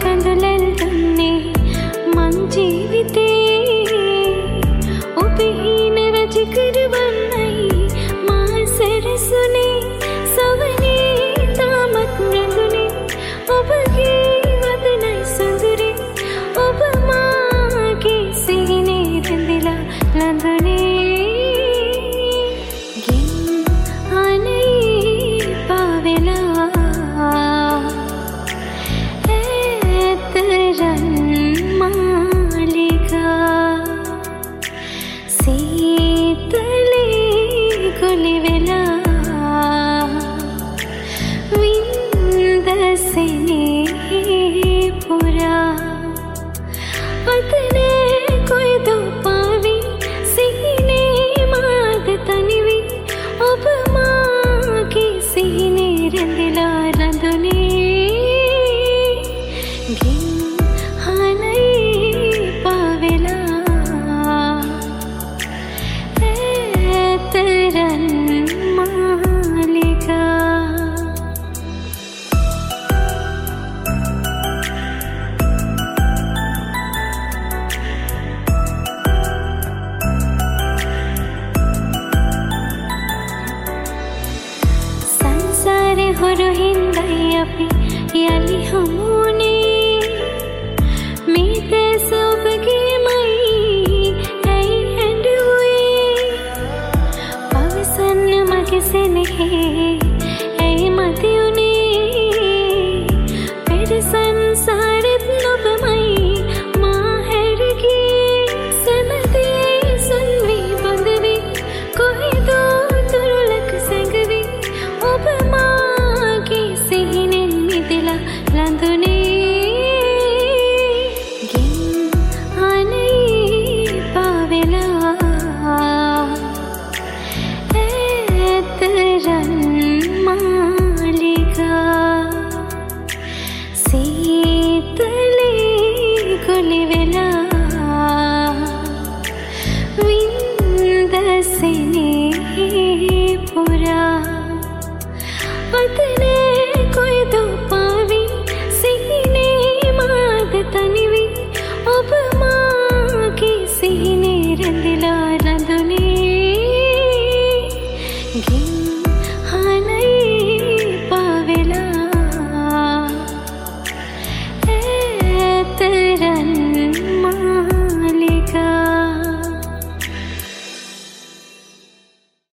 කඳුලෙන් දුන්නේ මං ජීවිතේ ඔබ හීන රජ කරවන්නයි මා සැරසුනේ සවනේ තාමත් රැඳුනේ ඔබගේ වදනයි සොඳුරේ ඔබ මාගේ සිහිනේ රැඳිලා ලඳුනේ හොරු හින්දයි අපි යලි හමුුනේ මේ දැස ඔබගේමයි ඇයි හැඬුවේ පවසන්න මගේ සෙනෙහේ